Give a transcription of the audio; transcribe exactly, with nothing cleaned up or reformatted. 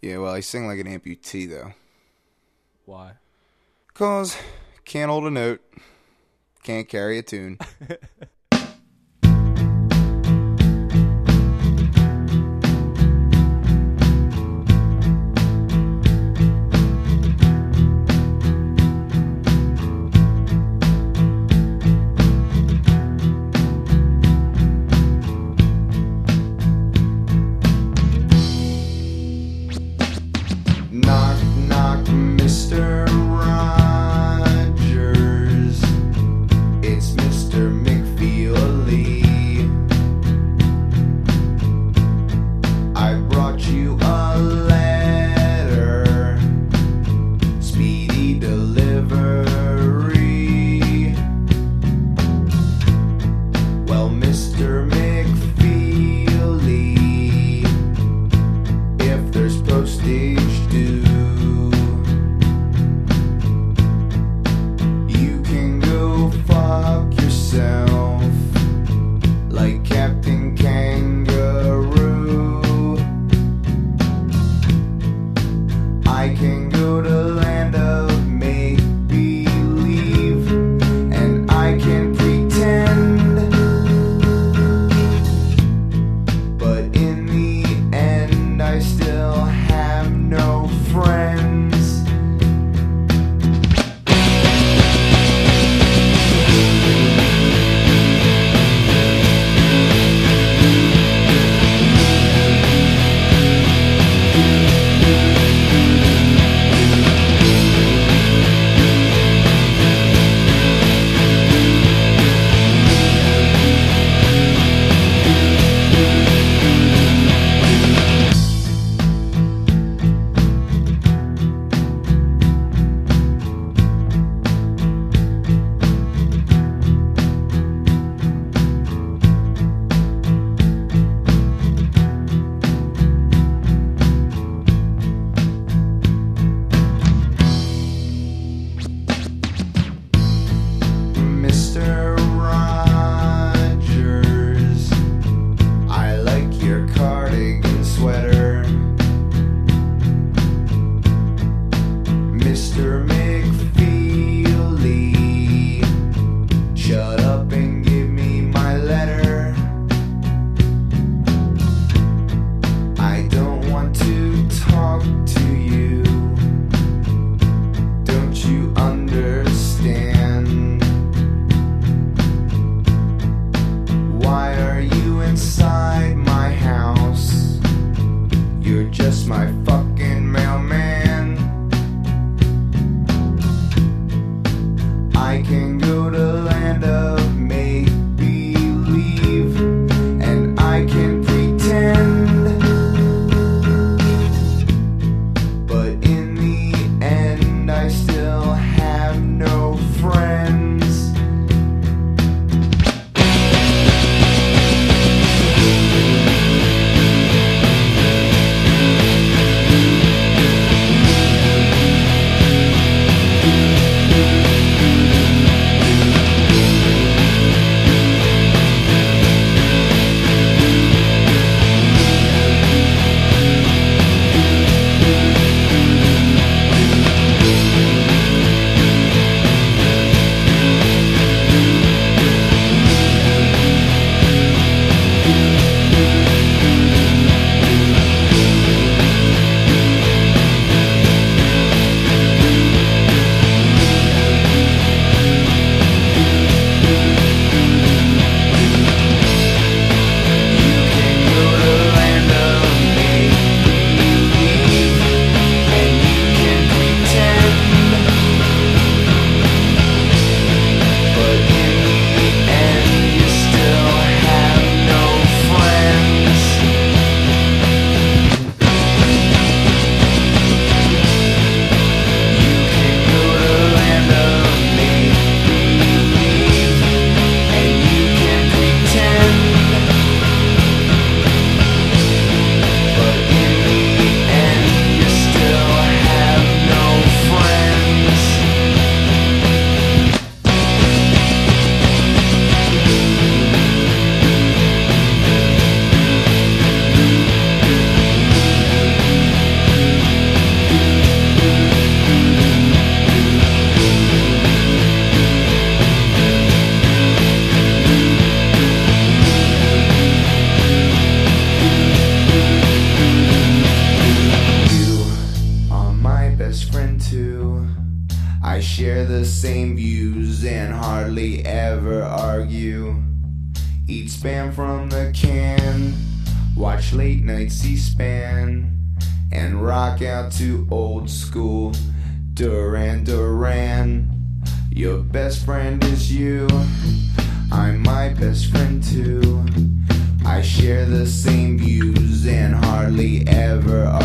Yeah, well, I sing like an amputee, though. Why? Cause can't hold a note, can't carry a tune. Knock, knock, Mister Rogers. It's Mister McFeely. I brought you a letter, speedy delivery. Well, Mister McFeely, if there's postage due, you can go fuck yourself like Captain Kangaroo. I can go to land of make-believe, and I can pretend, but in the end I still have no friends. Mister Rogers, I like your cardigan sweater. Mister McFeely, shut up and give me my letter. I don't want to talk to you. Don't you understand? Why are you inside my house? You're just my fucking mailman. I can go to land of make-believe, and I can pretend, but in the end I still have no friends. share the same views and hardly ever argue. Eat spam from the can, watch late night C-SPAN, and rock out to old school Duran Duran. Your best friend is you, I'm my best friend too. I share the same views and hardly ever